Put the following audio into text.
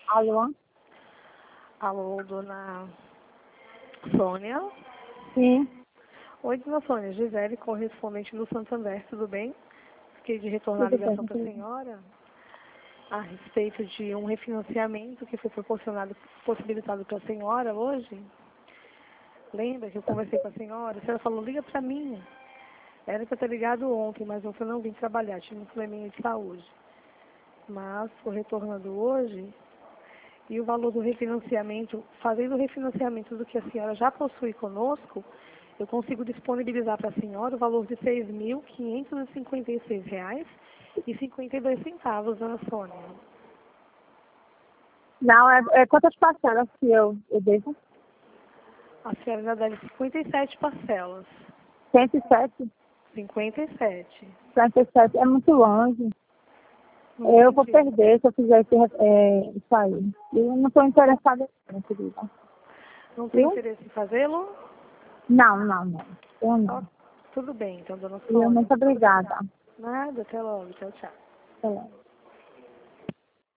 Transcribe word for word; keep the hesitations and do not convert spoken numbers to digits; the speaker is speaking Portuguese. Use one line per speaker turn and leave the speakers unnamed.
Alô?
Alô, dona Sônia?
Sim.
Oi, dona Sônia. Gisele, correspondente do Santander, tudo bem? Fiquei de retornar a
Tudo
ligação
bem,
para a
tudo bem.
senhora a respeito de um refinanciamento que foi proporcionado, possibilitado para a senhora hoje. Lembra que eu conversei com a senhora? A senhora falou, liga para mim. Era para ter ligado ontem, mas eu não vim trabalhar, tive um probleminha de saúde. Mas estou retornando hoje e o valor do refinanciamento, fazendo o refinanciamento do que a senhora já possui conosco, eu consigo disponibilizar para a senhora o valor de seis mil quinhentos e cinquenta e seis reais e cinquenta e dois centavos, dona Sônia.
Não, é, é quantas parcelas que eu, eu devo?
A senhora já deve cinquenta e sete parcelas.
cento e sete?
cinquenta e sete.
cinquenta e sete é muito longe.
Não
Eu vou
entendi.
perder se eu fizer esse, é, isso aí. Eu não estou interessada em querida.
Não tem
Viu?
interesse em fazê-lo?
Não, não, não. Eu
Ó,
não.
tudo bem, então, dona
E
Sônia.
muito obrigada.
Nada, até logo. Tchau, tchau.
Até logo.